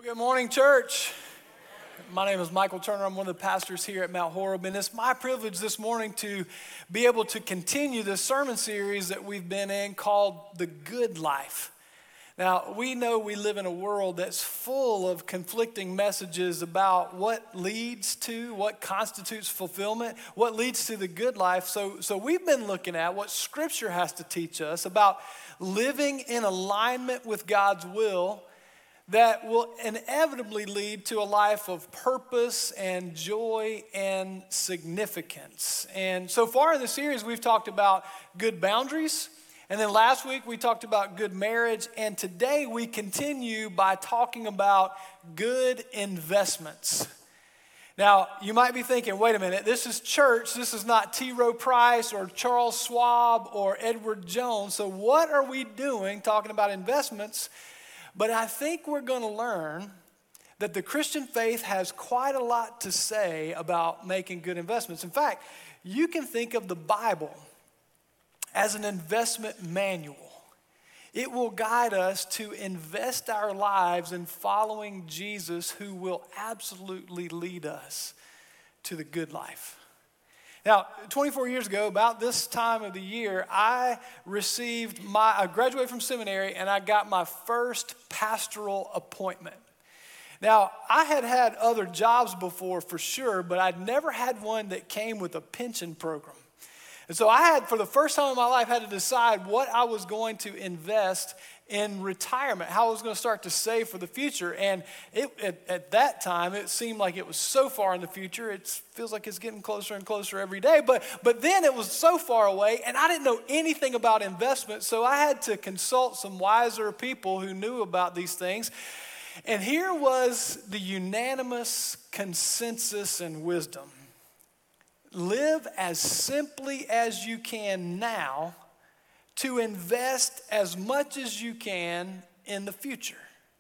Well, good morning, church. My name is Michael Turner. I'm one of the pastors here at Mount Horeb, and it's my privilege this morning to be able to continue this sermon series that we've been in called The Good Life. Now, we know we live in a world that's full of conflicting messages about what leads to, what constitutes fulfillment, what leads to the good life. So we've been looking at what Scripture has to teach us about living in alignment with God's will that will inevitably lead to a life of purpose and joy and significance. And so far in the series, we've talked about good boundaries. And then last week, we talked about good marriage. And today, we continue by talking about good investments. Now, you might be thinking, wait a minute, this is church. This is not T. Rowe Price or Charles Schwab or Edward Jones. So what are we doing talking about investments? But I think we're going to learn that the Christian faith has quite a lot to say about making good investments. In fact, you can think of the Bible as an investment manual. It will guide us to invest our lives in following Jesus, who will absolutely lead us to the good life. Now, 24 years ago, about this time of the year, I graduated from seminary and I got my first pastoral appointment. Now, I had had other jobs before for sure, but I'd never had one that came with a pension program. And so I had, for the first time in my life, had to decide what I was going to invest in retirement, how I was going to start to save for the future. And at that time, it seemed like it was so far in the future. It feels like it's getting closer and closer every day. But then it was so far away, and I didn't know anything about investment, so I had to consult some wiser people who knew about these things. And here was the unanimous consensus and wisdom. Live as simply as you can now to invest as much as you can in the future.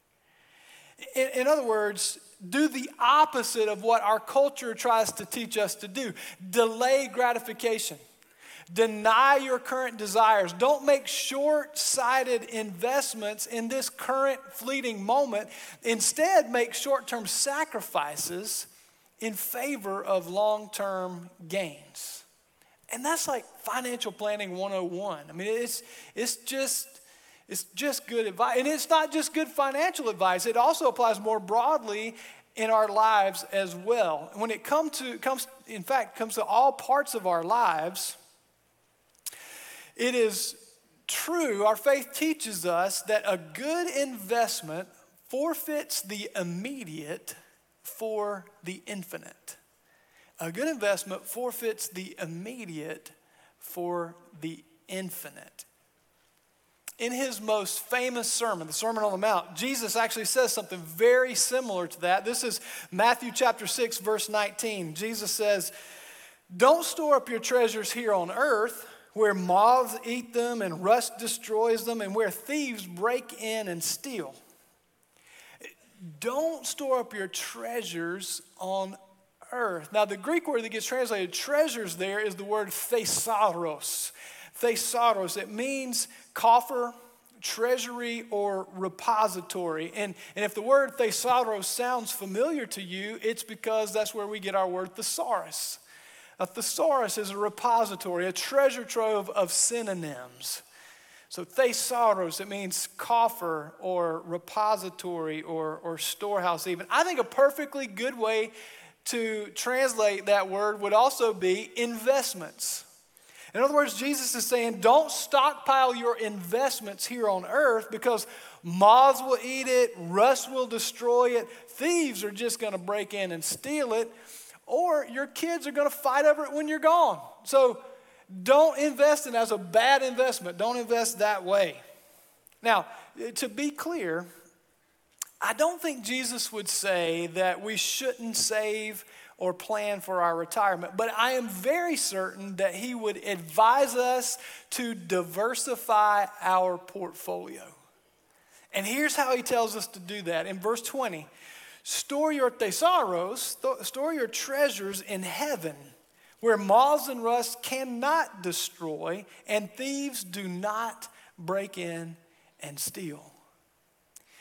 In other words, do the opposite of what our culture tries to teach us to do. Delay gratification. Deny your current desires. Don't make short-sighted investments in this current fleeting moment. Instead, make short-term sacrifices in favor of long-term gains. And that's like financial planning 101. I mean, it's just good advice. And it's not just good financial advice. It also applies more broadly in our lives as well. And when it comes to all parts of our lives, it is true, our faith teaches us that a good investment forfeits the immediate for the infinite. A good investment forfeits the immediate for the infinite. In his most famous sermon, the Sermon on the Mount, Jesus actually says something very similar to that. This is Matthew chapter 6, verse 19. Jesus says, "Don't store up your treasures here on earth, where moths eat them and rust destroys them, and where thieves break in and steal." Don't store up your treasures on earth. Now, the Greek word that gets translated treasures there is the word thesaurus. Thesaurus, it means coffer, treasury, or repository. And if the word thesaurus sounds familiar to you, it's because that's where we get our word thesaurus. A thesaurus is a repository, a treasure trove of synonyms. So thesaurus, it means coffer or repository or storehouse even. I think a perfectly good way to translate that word would also be investments. In other words, Jesus is saying, don't stockpile your investments here on earth because moths will eat it, rust will destroy it, thieves are just going to break in and steal it, or your kids are going to fight over it when you're gone. So don't invest in it as a bad investment. Don't invest that way. Now, to be clear, I don't think Jesus would say that we shouldn't save or plan for our retirement, but I am very certain that he would advise us to diversify our portfolio. And here's how he tells us to do that. In verse 20, store your thesaurus, store your treasures in heaven, where moths and rust cannot destroy, and thieves do not break in and steal.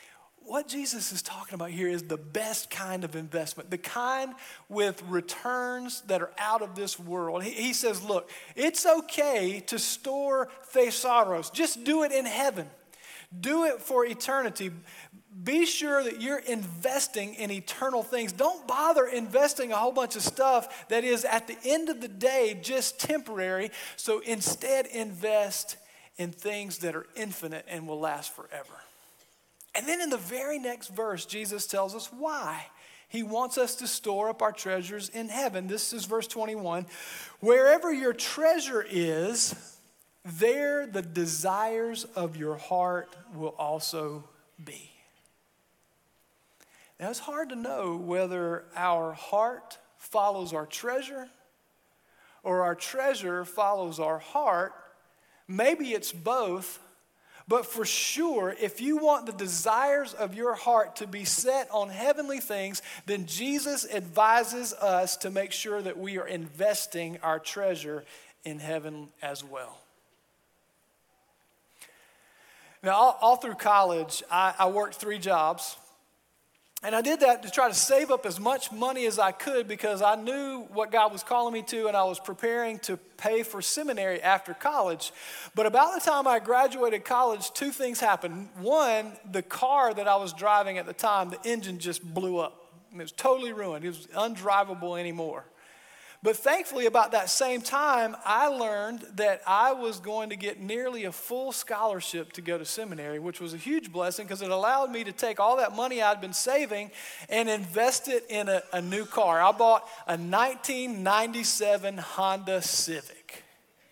what Jesus is talking about here is the best kind of investment, the kind with returns that are out of this world. He says, look, it's okay to store thesaurus. Just do it in heaven. Do it for eternity. Be sure that you're investing in eternal things. Don't bother investing a whole bunch of stuff that is at the end of the day just temporary. So instead invest in things that are infinite and will last forever. And then in the very next verse, Jesus tells us why. He wants us to store up our treasures in heaven. This is verse 21. Wherever your treasure is, there the desires of your heart will also be. Now, it's hard to know whether our heart follows our treasure or our treasure follows our heart. Maybe it's both, but for sure, if you want the desires of your heart to be set on heavenly things, then Jesus advises us to make sure that we are investing our treasure in heaven as well. Now, all through college, I worked 3 jobs. And I did that to try to save up as much money as I could because I knew what God was calling me to, and I was preparing to pay for seminary after college. But about the time I graduated college, 2 things happened. One, the car that I was driving at the time, the engine just blew up. It was totally ruined. It was undrivable anymore. But thankfully, about that same time, I learned that I was going to get nearly a full scholarship to go to seminary, which was a huge blessing because it allowed me to take all that money I'd been saving and invest it in a new car. I bought a 1997 Honda Civic.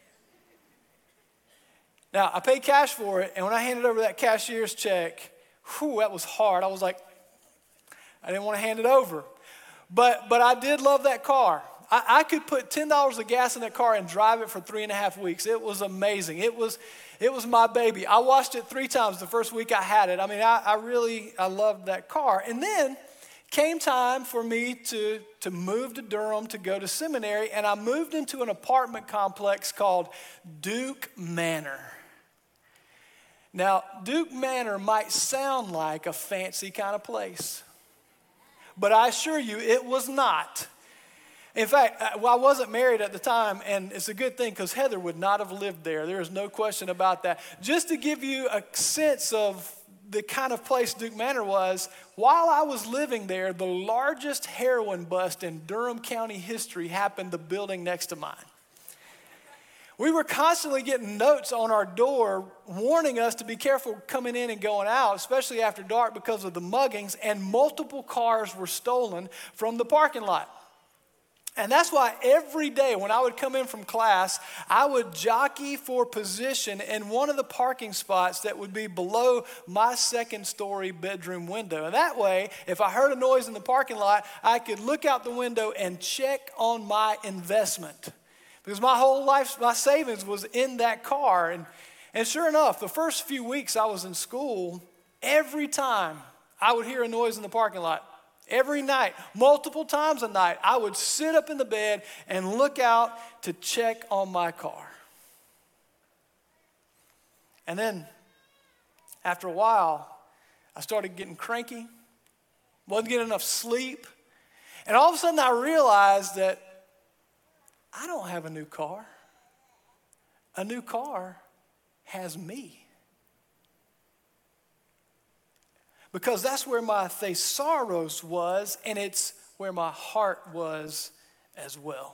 Now, I paid cash for it, and when I handed over that cashier's check, that was hard. I was like, I didn't want to hand it over. But I did love that car. I could put $10 of gas in that car and drive it for 3.5 weeks. It was amazing. It was my baby. I washed it 3 times the first week I had it. I mean, I loved that car. And then came time for me to move to Durham to go to seminary, and I moved into an apartment complex called Duke Manor. Now, Duke Manor might sound like a fancy kind of place, but I assure you it was not. In fact, I wasn't married at the time, and it's a good thing because Heather would not have lived there. There is no question about that. Just to give you a sense of the kind of place Duke Manor was, while I was living there, the largest heroin bust in Durham County history happened the building next to mine. We were constantly getting notes on our door warning us to be careful coming in and going out, especially after dark because of the muggings, and multiple cars were stolen from the parking lot. And that's why every day when I would come in from class, I would jockey for position in one of the parking spots that would be below my 2nd-story bedroom window. And that way, if I heard a noise in the parking lot, I could look out the window and check on my investment. Because my whole life, my savings was in that car. And sure enough, the first few weeks I was in school, every time I would hear a noise in the parking lot, every night, multiple times a night, I would sit up in the bed and look out to check on my car. And then, after a while, I started getting cranky, wasn't getting enough sleep, and all of a sudden I realized that I don't have a new car. A new car has me. Because that's where my thesaurus was, and it's where my heart was as well.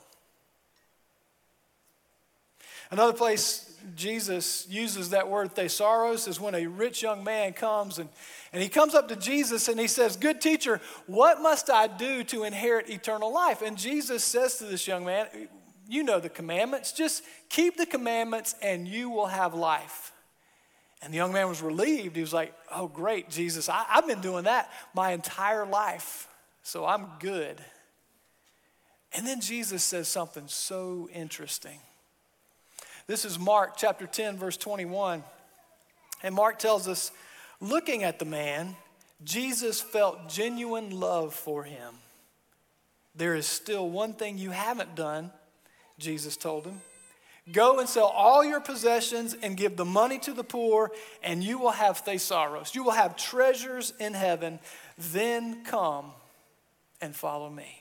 Another place Jesus uses that word thesaurus is when a rich young man comes and he comes up to Jesus and he says, "Good teacher, what must I do to inherit eternal life?" And Jesus says to this young man, "You know the commandments. Just keep the commandments and you will have life." And the young man was relieved. He was like, "Oh, great, Jesus. I've been doing that my entire life, so I'm good." And then Jesus says something so interesting. This is Mark chapter 10, verse 21. And Mark tells us, looking at the man, Jesus felt genuine love for him. "There is still one thing you haven't done," Jesus told him. Go and sell all your possessions and give the money to the poor, and you will have thesaurus. You will have treasures in heaven. Then come and follow me.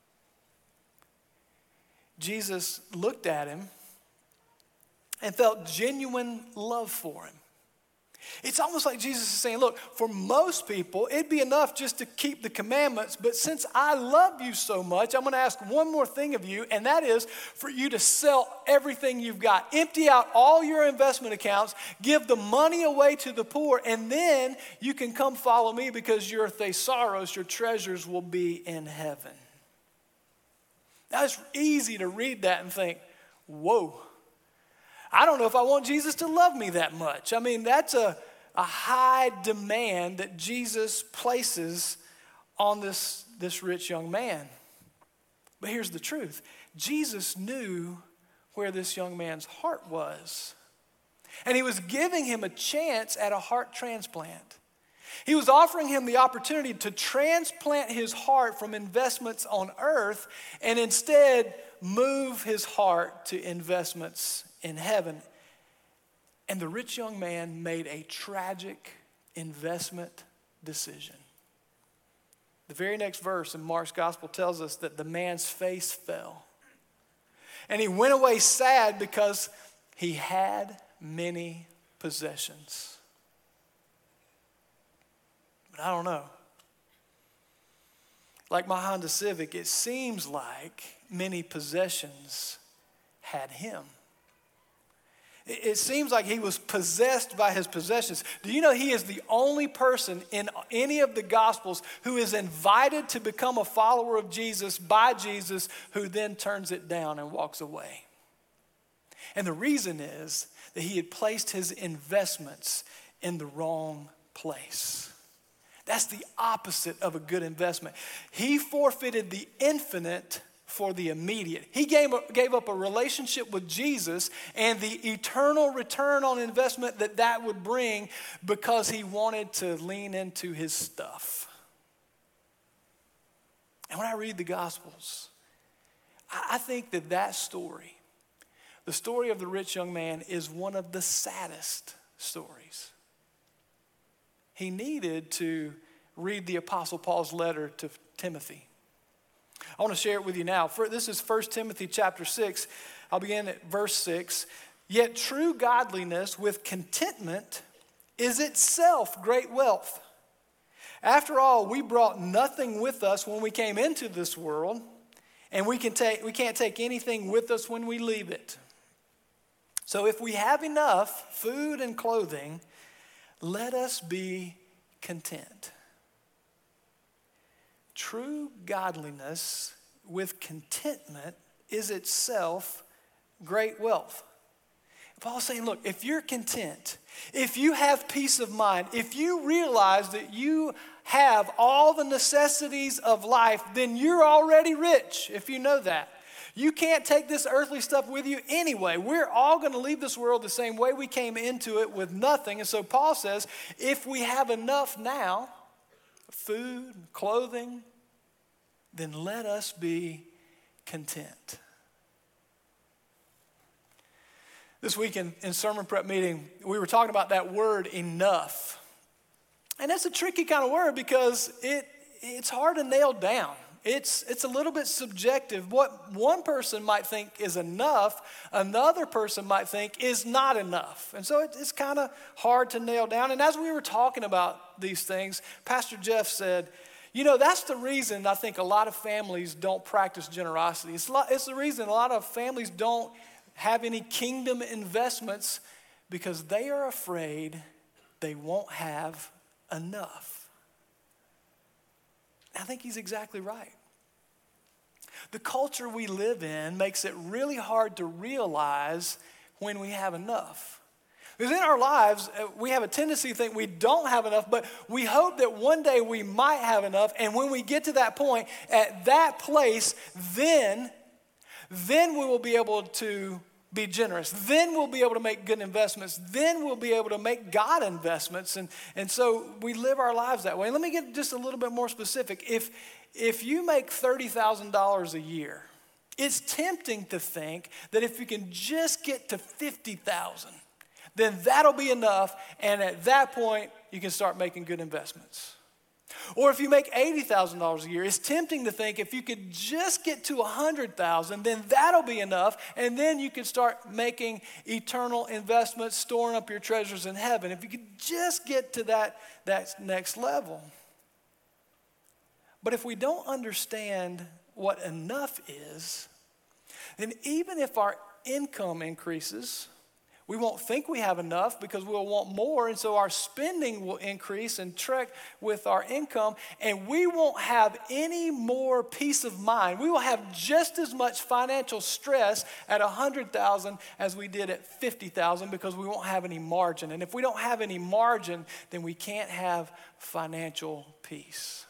Jesus looked at him and felt genuine love for him. It's almost like Jesus is saying, look, for most people, it'd be enough just to keep the commandments, but since I love you so much, I'm going to ask one more thing of you, and that is for you to sell everything you've got. Empty out all your investment accounts, give the money away to the poor, and then you can come follow me because your thesaurus, your treasures will be in heaven. Now, it's easy to read that and think, whoa. I don't know if I want Jesus to love me that much. I mean, that's a high demand that Jesus places on this rich young man. But here's the truth. Jesus knew where this young man's heart was. And he was giving him a chance at a heart transplant. He was offering him the opportunity to transplant his heart from investments on earth and instead move his heart to investments in heaven. And the rich young man made a tragic investment decision. The very next verse in Mark's gospel tells us that the man's face fell. And he went away sad because he had many possessions. But I don't know. Like my Honda Civic, it seems like many possessions had him. It seems like he was possessed by his possessions. Do you know he is the only person in any of the Gospels who is invited to become a follower of Jesus by Jesus who then turns it down and walks away? And the reason is that he had placed his investments in the wrong place. That's the opposite of a good investment. He forfeited the infinite for the immediate. He gave up a relationship with Jesus and the eternal return on investment that would bring because he wanted to lean into his stuff. And when I read the Gospels, I think that story, the story of the rich young man, is one of the saddest stories. He needed to read the Apostle Paul's letter to Timothy. I want to share it with you now. This is 1 Timothy chapter 6. I'll begin at verse 6. Yet true godliness with contentment is itself great wealth. After all, we brought nothing with us when we came into this world, and we can't take anything with us when we leave it. So if we have enough food and clothing, let us be content. True godliness with contentment is itself great wealth. Paul's saying, look, if you're content, if you have peace of mind, if you realize that you have all the necessities of life, then you're already rich, if you know that. You can't take this earthly stuff with you anyway. We're all going to leave this world the same way we came into it, with nothing. And so Paul says, if we have enough now, food, clothing, then let us be content. This week in sermon prep meeting, we were talking about that word enough. And that's a tricky kind of word because it's hard to nail down. It's a little bit subjective. What one person might think is enough, another person might think is not enough. And so it's kind of hard to nail down. And as we were talking about these things, Pastor Jeff said, you know, that's the reason I think a lot of families don't practice generosity. It's the reason a lot of families don't have any kingdom investments because they are afraid they won't have enough. I think he's exactly right. The culture we live in makes it really hard to realize when we have enough. Because in our lives, we have a tendency to think we don't have enough, but we hope that one day we might have enough. And when we get to that point, at that place, then we will be able to be generous. Then we'll be able to make good investments. Then we'll be able to make God investments. And so we live our lives that way. And let me get just a little bit more specific. If you make $30,000 a year It's tempting to think that if you can just get to 50,000, then that'll be enough, and at that point, you can start making good investments. Or if you make $80,000 a year, it's tempting to think if you could just get to 100,000, then that'll be enough, and then you can start making eternal investments, storing up your treasures in heaven. If you could just get to that next level. But if we don't understand what enough is, then even if our income increases, we won't think we have enough because we'll want more, and so our spending will increase and trek with our income, and we won't have any more peace of mind. We will have just as much financial stress at 100,000 as we did at 50,000 because we won't have any margin. And if we don't have any margin, then we can't have financial peace.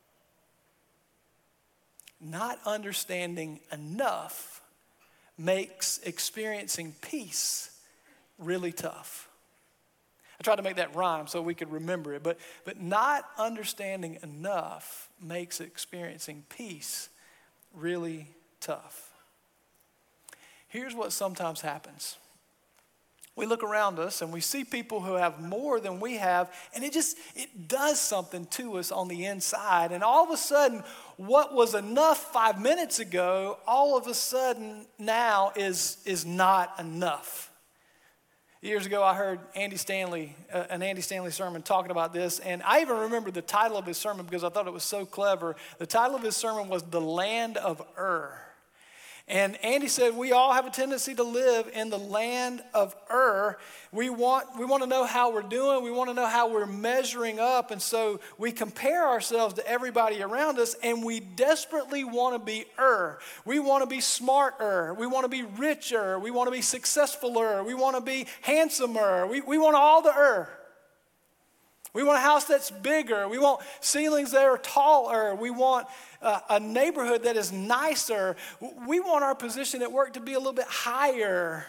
Not understanding enough makes experiencing peace really tough. I tried to make that rhyme so we could remember it, but not understanding enough makes experiencing peace really tough. Here's what sometimes happens. We look around us and we see people who have more than we have, and it does something to us on the inside. And all of a sudden, what was enough 5 minutes ago, all of a sudden now is not enough. Years ago, I heard an Andy Stanley sermon talking about this, and I even remember the title of his sermon because I thought it was so clever. The title of his sermon was The Land of Ur. And Andy said, we all have a tendency to live in the land of Ur. We want to know how we're doing. We want to know how we're measuring up. And so we compare ourselves to everybody around us, and we desperately want to be Ur. We want to be smarter. We want to be richer. We want to be successfuler. We want to be handsomer. We want all the Ur. We want a house that's bigger. We want ceilings that are taller. We want a neighborhood that is nicer. We want our position at work to be a little bit higher.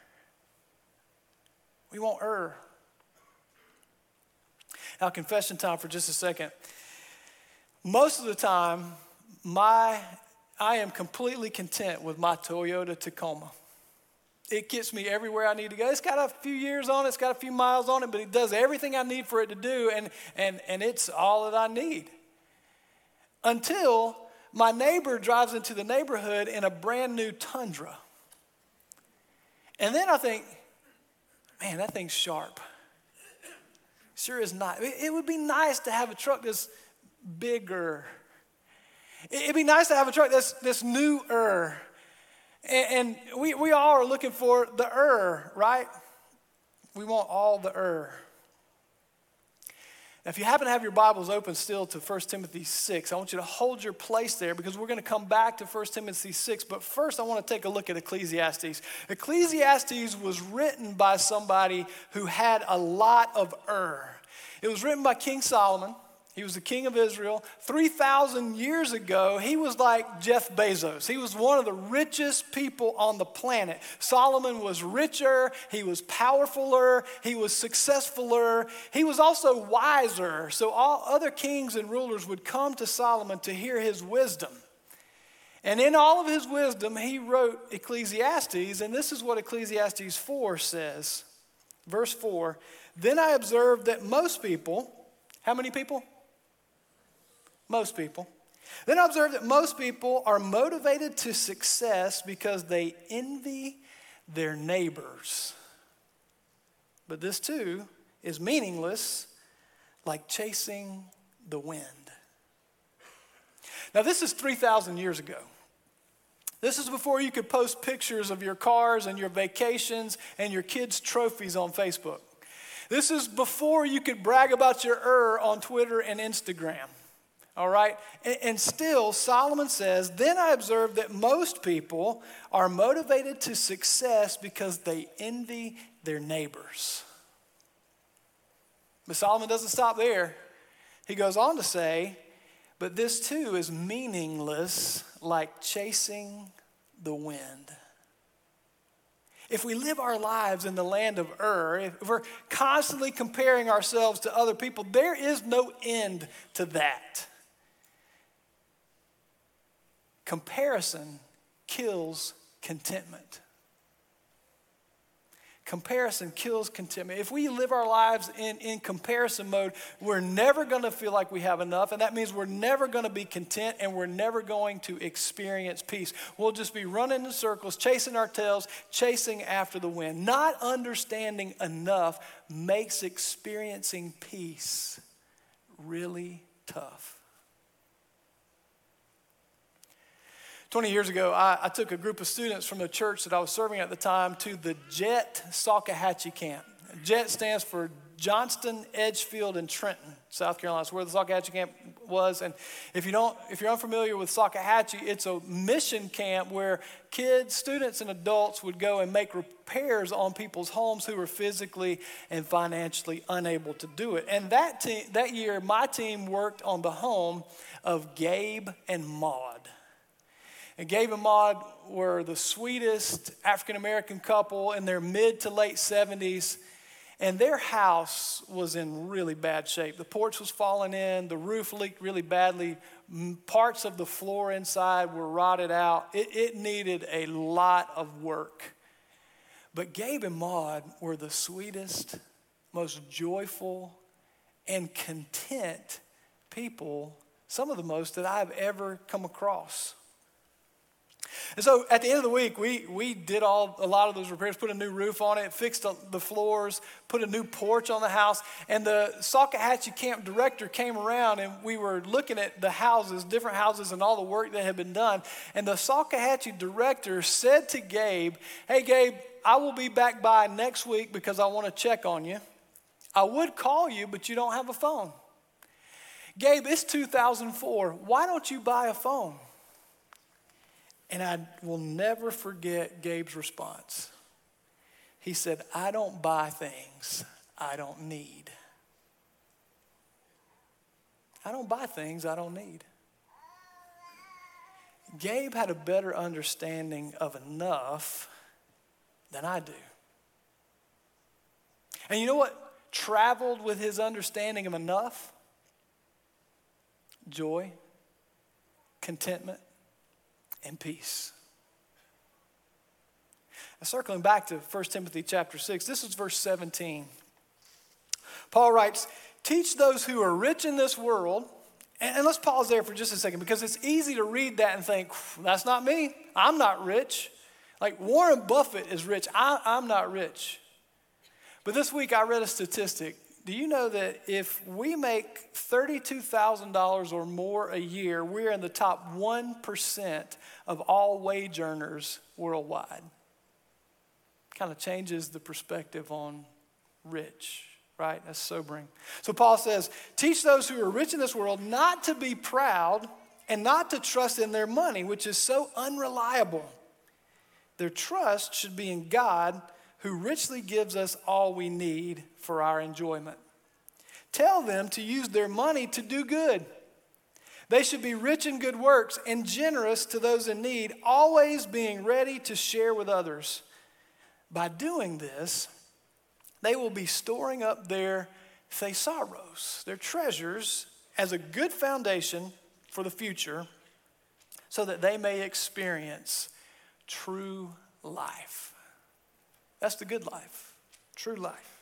We want Ur. Now, confession time for just a second. Most of the time, I am completely content with my Toyota Tacoma. It gets me everywhere I need to go. It's got a few years on it, it's got a few miles on it, but it does everything I need for it to do, and it's all that I need. Until my neighbor drives into the neighborhood in a brand new Tundra. And then I think, man, that thing's sharp. Sure is not. It would be nice to have a truck that's bigger. It'd be nice to have a truck that's newer. And we all are looking for the Ur, right? We want all the Ur. Now, if you happen to have your Bibles open still to 1 Timothy 6, I want you to hold your place there because we're going to come back to 1 Timothy 6. But first, I want to take a look at Ecclesiastes. Ecclesiastes was written by somebody who had a lot of Ur. It was written by King Solomon. He was the king of Israel. 3,000 years ago, he was like Jeff Bezos. He was one of the richest people on the planet. Solomon was richer, he was powerfuler, he was successfuler, he was also wiser. So all other kings and rulers would come to Solomon to hear his wisdom. And in all of his wisdom, he wrote Ecclesiastes, and this is what Ecclesiastes 4 says. Verse 4, then I observed that most people, how many people? Most people. Then I observed that most people are motivated to success because they envy their neighbors. But this too is meaningless, like chasing the wind. Now this is 3,000 years ago. This is before you could post pictures of your cars and your vacations and your kids' trophies on Facebook. This is before you could brag about your Ur on Twitter and Instagram. All right? And still, Solomon says, then I observed that most people are motivated to success because they envy their neighbors. But Solomon doesn't stop there. He goes on to say, but this too is meaningless, like chasing the wind. If we live our lives in the land of Ur, if we're constantly comparing ourselves to other people, there is no end to that. Comparison kills contentment. Comparison kills contentment. If we live our lives in comparison mode, we're never going to feel like we have enough, and that means we're never going to be content, and we're never going to experience peace. We'll just be running in circles, chasing our tails, chasing after the wind. Not understanding enough makes experiencing peace really tough. 20 years ago, I took a group of students from the church that I was serving at the time to the JET Salkehatchie camp. JET stands for Johnston, Edgefield, and Trenton, South Carolina. That's where the Salkehatchie camp was. And if you're unfamiliar with Salkehatchie, it's a mission camp where kids, students, and adults would go and make repairs on people's homes who were physically and financially unable to do it. And that year, my team worked on the home of Gabe and Maud. And Gabe and Maud were the sweetest African-American couple in their mid to late 70s. And their house was in really bad shape. The porch was falling in. The roof leaked really badly. Parts of the floor inside were rotted out. It needed a lot of work. But Gabe and Maud were the sweetest, most joyful, and content people, some of the most that I've ever come across. And so at the end of the week, we did a lot of those repairs, put a new roof on it, fixed the floors, put a new porch on the house. And the Salkehatchie camp director came around, and we were looking at the houses, different houses, and all the work that had been done. And the Salkehatchie director said to Gabe, "Hey, Gabe, I will be back by next week because I want to check on you. I would call you, but you don't have a phone." "Gabe, it's 2004. Why don't you buy a phone?" And I will never forget Gabe's response. He said, "I don't buy things I don't need." I don't buy things I don't need. Gabe had a better understanding of enough than I do. And you know what traveled with his understanding of enough? Joy, contentment, and peace. Now, circling back to 1 Timothy chapter 6, this is verse 17. Paul writes, "Teach those who are rich in this world," and let's pause there for just a second, because it's easy to read that and think, that's not me. I'm not rich. Like Warren Buffett is rich. I'm not rich. But this week I read a statistic. Do you know that if we make $32,000 or more a year, we're in the top 1% of all wage earners worldwide? Kind of changes the perspective on rich, right? That's sobering. So Paul says, teach those who are rich in this world not to be proud and not to trust in their money, which is so unreliable. Their trust should be in God, who richly gives us all we need for our enjoyment. Tell them to use their money to do good. They should be rich in good works and generous to those in need, always being ready to share with others. By doing this, they will be storing up their thesaurus, their treasures, as a good foundation for the future, so that they may experience true life. That's the good life, true life.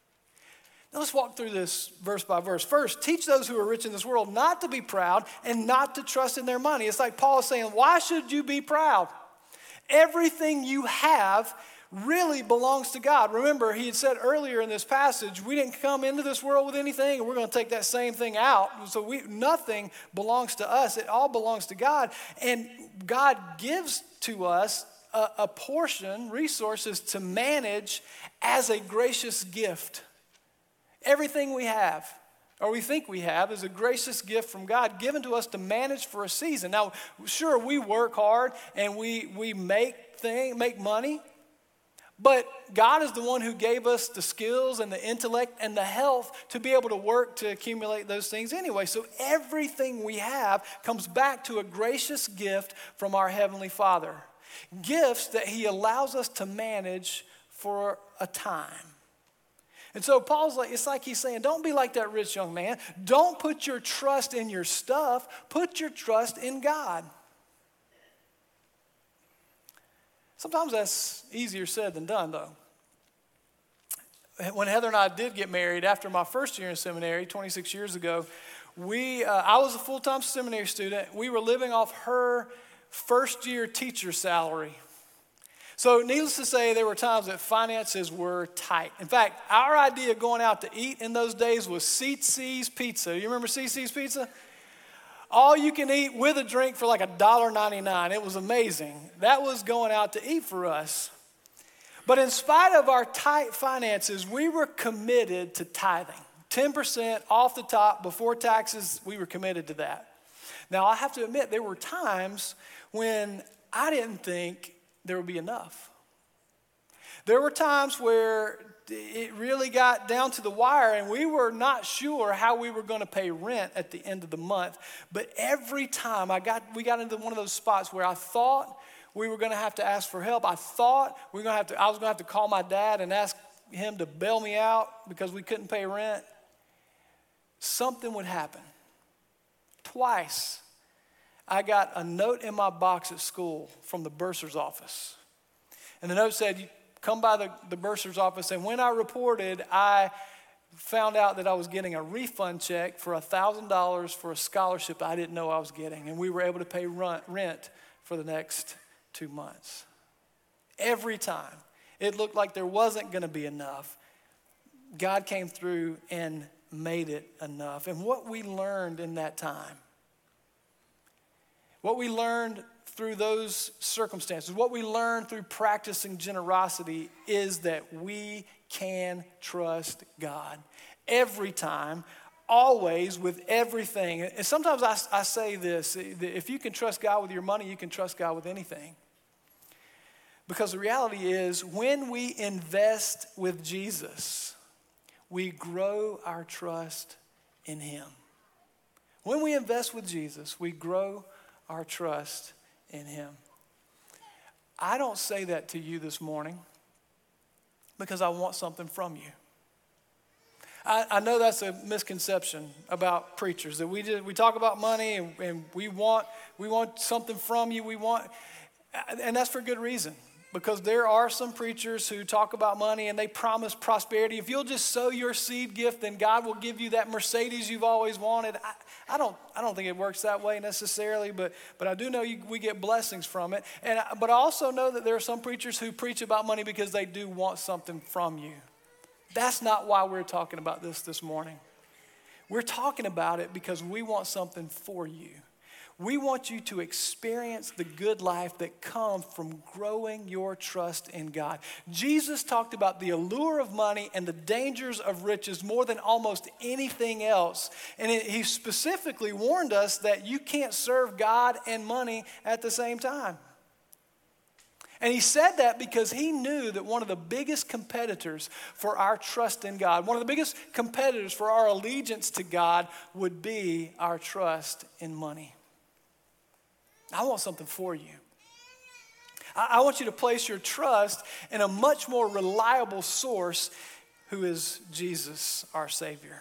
Now let's walk through this verse by verse. First, teach those who are rich in this world not to be proud and not to trust in their money. It's like Paul is saying, why should you be proud? Everything you have really belongs to God. Remember, he had said earlier in this passage, we didn't come into this world with anything, and we're going to take that same thing out. So nothing belongs to us. It all belongs to God. And God gives to us a portion, resources to manage as a gracious gift. Everything we have, or we think we have, is a gracious gift from God given to us to manage for a season. Now, sure, we work hard and we make money, but God is the one who gave us the skills and the intellect and the health to be able to work to accumulate those things anyway. So everything we have comes back to a gracious gift from our Heavenly Father. Gifts that he allows us to manage for a time. And so it's like he's saying, don't be like that rich young man. Don't put your trust in your stuff. Put your trust in God. Sometimes that's easier said than done, though. When Heather and I did get married, after my first year in seminary, 26 years ago, I was a full-time seminary student. We were living off her first-year teacher salary. So needless to say, there were times that finances were tight. In fact, our idea of going out to eat in those days was CC's Pizza. You remember CC's Pizza? All you can eat with a drink for like $1.99. It was amazing. That was going out to eat for us. But in spite of our tight finances, we were committed to tithing. 10% off the top before taxes, we were committed to that. Now, I have to admit, there were times when I didn't think there would be enough. There were times where it really got down to the wire and we were not sure how we were going to pay rent at the end of the month. But every time we got into one of those spots where I thought we were going to have to ask for help. I thought I was going to have to call my dad and ask him to bail me out because we couldn't pay rent. Something would happen. Twice, I got a note in my box at school from the bursar's office. And the note said, "You come by the bursar's office." And when I reported, I found out that I was getting a refund check for $1,000 for a scholarship I didn't know I was getting. And we were able to pay rent for the next 2 months. Every time it looked like there wasn't going to be enough, God came through and made it enough. And what we learned in that time, what we learned through those circumstances, what we learned through practicing generosity is that we can trust God every time, always, with everything. And sometimes I say this, if you can trust God with your money, you can trust God with anything. Because the reality is, when we invest with Jesus, we grow our trust in Him. When we invest with Jesus, we grow our trust in Him. I don't say that to you this morning because I want something from you. I know that's a misconception about preachers, that we talk about money and we want something from you. And that's for good reason. Because there are some preachers who talk about money and they promise prosperity. If you'll just sow your seed gift, then God will give you that Mercedes you've always wanted. I don't think it works that way necessarily, but I do know we get blessings from it. But I also know that there are some preachers who preach about money because they do want something from you. That's not why we're talking about this morning. We're talking about it because we want something for you. We want you to experience the good life that comes from growing your trust in God. Jesus talked about the allure of money and the dangers of riches more than almost anything else. And he specifically warned us that you can't serve God and money at the same time. And he said that because he knew that one of the biggest competitors for our trust in God, one of the biggest competitors for our allegiance to God would be our trust in money. I want something for you. I want you to place your trust in a much more reliable source, who is Jesus, our Savior.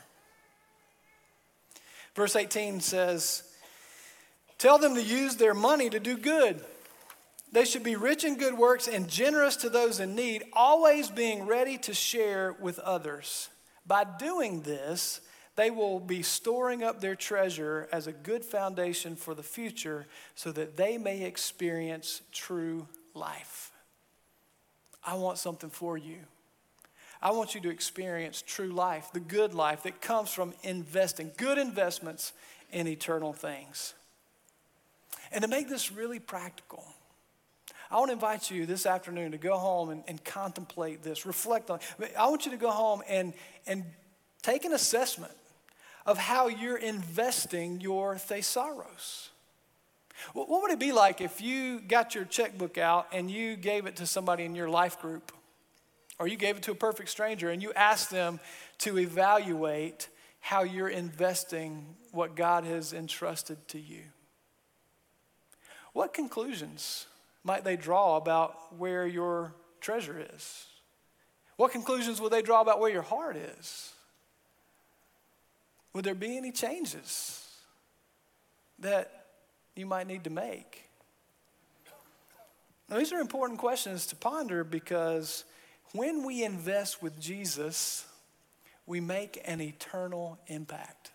Verse 18 says, "Tell them to use their money to do good. They should be rich in good works and generous to those in need, always being ready to share with others. By doing this, they will be storing up their treasure as a good foundation for the future so that they may experience true life." I want something for you. I want you to experience true life, the good life that comes from investing, good investments in eternal things. And to make this really practical, I want to invite you this afternoon to go home and contemplate this, reflect on it. I want you to go home and take an assessment of how you're investing your thesaurus. What would it be like if you got your checkbook out and you gave it to somebody in your life group, or you gave it to a perfect stranger and you asked them to evaluate how you're investing what God has entrusted to you? What conclusions might they draw about where your treasure is? What conclusions would they draw about where your heart is? Would there be any changes that you might need to make? Now, these are important questions to ponder because when we invest with Jesus, we make an eternal impact.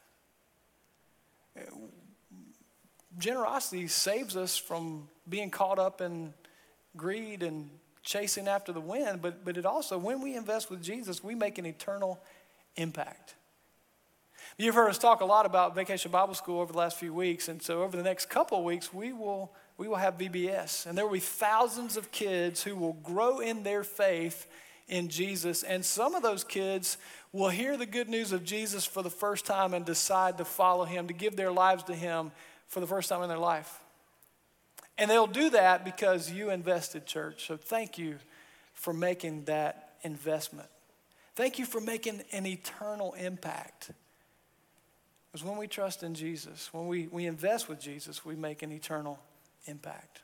Generosity saves us from being caught up in greed and chasing after the wind, but it also, when we invest with Jesus, we make an eternal impact. You've heard us talk a lot about Vacation Bible School over the last few weeks, and so over the next couple of weeks, we will have VBS, and there will be thousands of kids who will grow in their faith in Jesus, and some of those kids will hear the good news of Jesus for the first time and decide to follow him, to give their lives to him for the first time in their life. And they'll do that because you invested, church. So thank you for making that investment. Thank you for making an eternal impact. Because when we trust in Jesus, when we invest with Jesus, we make an eternal impact.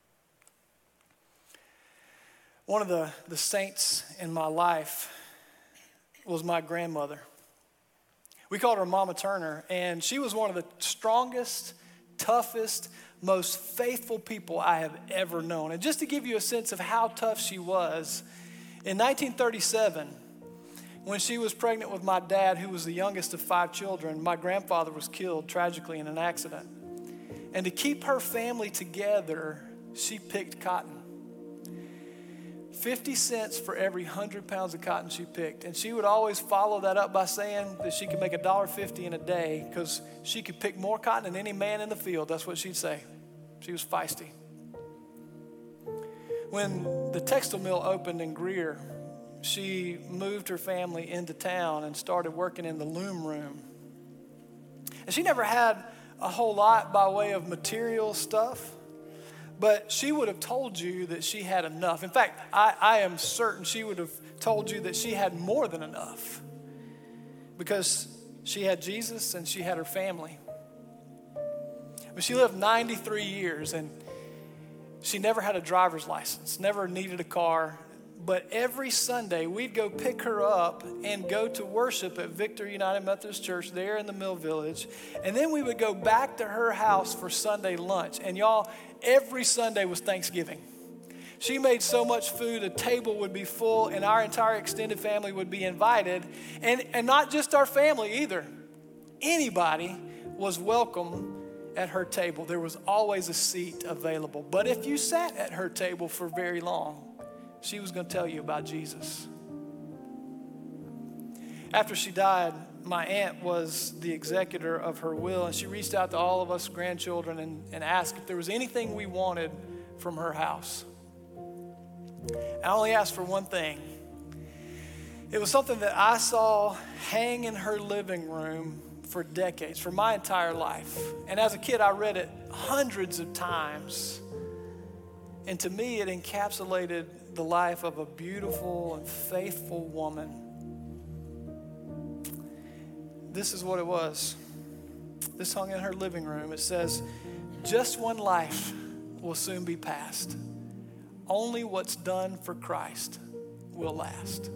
One of the saints in my life was my grandmother. We called her Mama Turner, and she was one of the strongest, toughest, most faithful people I have ever known. And just to give you a sense of how tough she was, in 1937, when she was pregnant with my dad, who was the youngest of 5 children, my grandfather was killed tragically in an accident. And to keep her family together, she picked cotton. 50 cents for every 100 pounds of cotton she picked. And she would always follow that up by saying that she could make $1.50 in a day because she could pick more cotton than any man in the field. That's what she'd say. She was feisty. When the textile mill opened in Greer, she moved her family into town and started working in the loom room. And she never had a whole lot by way of material stuff, but she would have told you that she had enough. In fact, I am certain she would have told you that she had more than enough because she had Jesus and she had her family. But she lived 93 years and she never had a driver's license, never needed a car. But every Sunday, we'd go pick her up and go to worship at Victor United Methodist Church there in the Mill Village. And then we would go back to her house for Sunday lunch. And y'all, every Sunday was Thanksgiving. She made so much food, a table would be full, and our entire extended family would be invited. And not just our family either. Anybody was welcome at her table. There was always a seat available. But if you sat at her table for very long, she was going to tell you about Jesus. After she died, my aunt was the executor of her will, and she reached out to all of us grandchildren and asked if there was anything we wanted from her house. I only asked for one thing. It was something that I saw hang in her living room for decades, for my entire life. And as a kid, I read it hundreds of times. And to me, it encapsulated the life of a beautiful and faithful woman. This is what it was. This hung in her living room. It says, "Just one life will soon be past. Only what's done for Christ will last."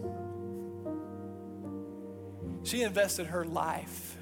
She invested her life,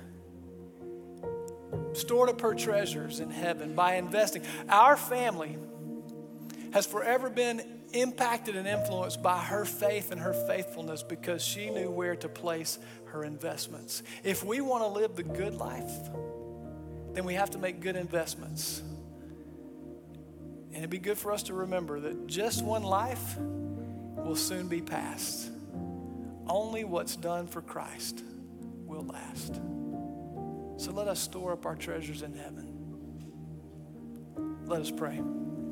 stored up her treasures in heaven by investing. Our family has forever been impacted and influenced by her faith and her faithfulness because she knew where to place her investments. If we want to live the good life, then we have to make good investments. And it'd be good for us to remember that just one life will soon be past. Only what's done for Christ will last. So let us store up our treasures in heaven. Let us pray.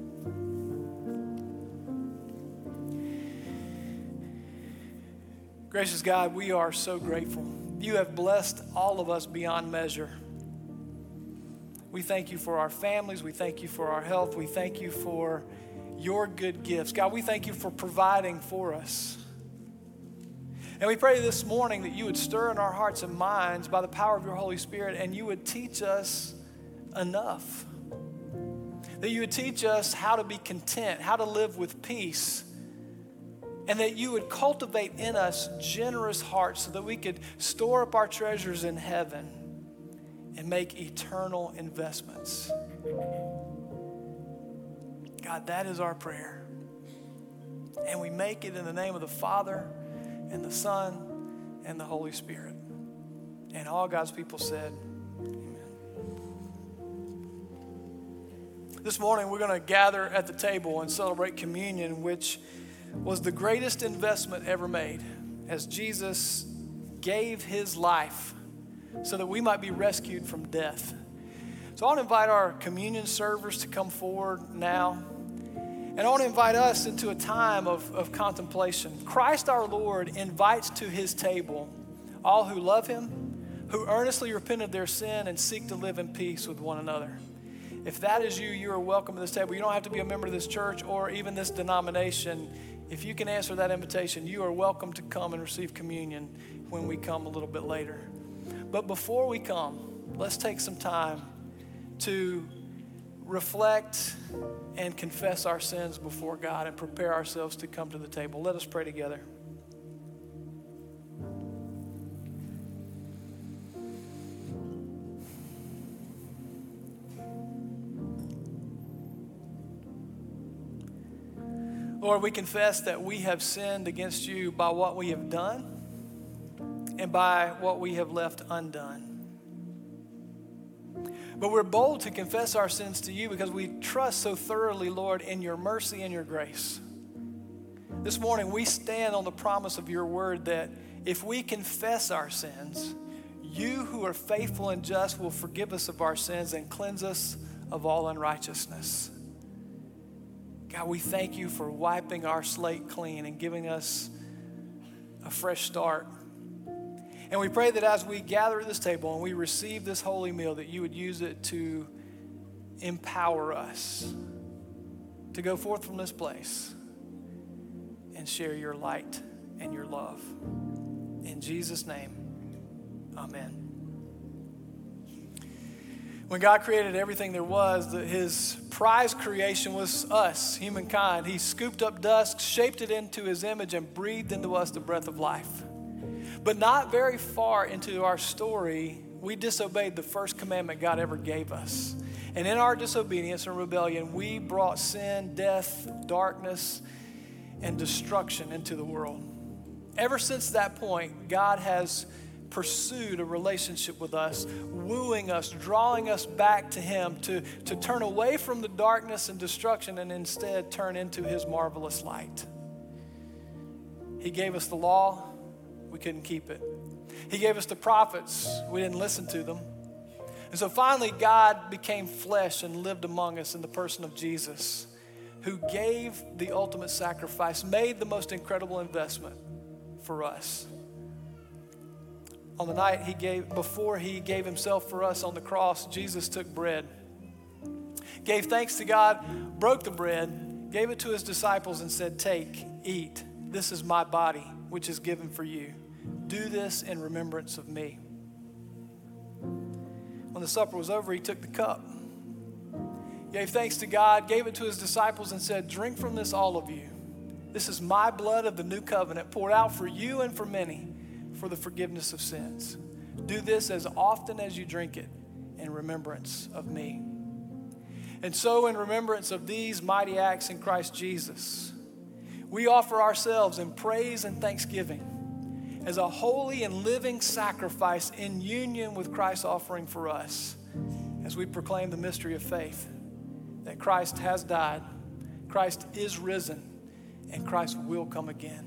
Gracious God, we are so grateful. You have blessed all of us beyond measure. We thank you for our families. We thank you for our health. We thank you for your good gifts. God, we thank you for providing for us. And we pray this morning that you would stir in our hearts and minds by the power of your Holy Spirit, and you would teach us enough. That you would teach us how to be content, how to live with peace, and that you would cultivate in us generous hearts so that we could store up our treasures in heaven and make eternal investments. God, that is our prayer. And we make it in the name of the Father and the Son and the Holy Spirit. And all God's people said, amen. This morning we're going to gather at the table and celebrate communion, which was the greatest investment ever made, as Jesus gave his life so that we might be rescued from death. So I want to invite our communion servers to come forward now. And I want to invite us into a time of contemplation. Christ our Lord invites to his table all who love him, who earnestly repent of their sin and seek to live in peace with one another. If that is you, you are welcome to this table. You don't have to be a member of this church or even this denomination. If you can answer that invitation, you are welcome to come and receive communion when we come a little bit later. But before we come, let's take some time to reflect and confess our sins before God and prepare ourselves to come to the table. Let us pray together. Lord, we confess that we have sinned against you by what we have done and by what we have left undone. But we're bold to confess our sins to you because we trust so thoroughly, Lord, in your mercy and your grace. This morning, we stand on the promise of your word that if we confess our sins, you who are faithful and just will forgive us of our sins and cleanse us of all unrighteousness. God, we thank you for wiping our slate clean and giving us a fresh start. And we pray that as we gather at this table and we receive this holy meal, that you would use it to empower us to go forth from this place and share your light and your love. In Jesus' name, amen. When God created everything there was, his prize creation was us, humankind. He scooped up dust, shaped it into his image, and breathed into us the breath of life. But not very far into our story, we disobeyed the first commandment God ever gave us. And in our disobedience and rebellion, we brought sin, death, darkness, and destruction into the world. Ever since that point, God has pursued a relationship with us, wooing us, drawing us back to him to turn away from the darkness and destruction and instead turn into his marvelous light. He gave us the law. We couldn't keep it. He gave us the prophets. We didn't listen to them. And so finally, God became flesh and lived among us in the person of Jesus, who gave the ultimate sacrifice, made the most incredible investment for us. On the night before he gave himself for us on the cross, Jesus took bread, gave thanks to God, broke the bread, gave it to his disciples and said, "Take, eat. This is my body, which is given for you. Do this in remembrance of me." When the supper was over, he took the cup, gave thanks to God, gave it to his disciples and said, "Drink from this, all of you. This is my blood of the new covenant, poured out for you and for many for the forgiveness of sins. Do this as often as you drink it in remembrance of me." And so in remembrance of these mighty acts in Christ Jesus, we offer ourselves in praise and thanksgiving as a holy and living sacrifice in union with Christ's offering for us, as we proclaim the mystery of faith, that Christ has died, Christ is risen, and Christ will come again.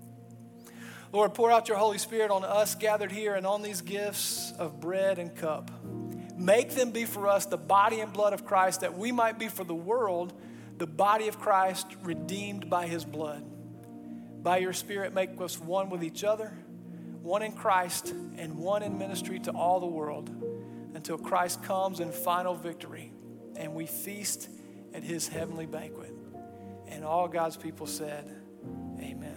Lord, pour out your Holy Spirit on us gathered here and on these gifts of bread and cup. Make them be for us the body and blood of Christ, that we might be for the world the body of Christ redeemed by his blood. By your Spirit, make us one with each other, one in Christ, and one in ministry to all the world, until Christ comes in final victory and we feast at his heavenly banquet. And all God's people said, amen.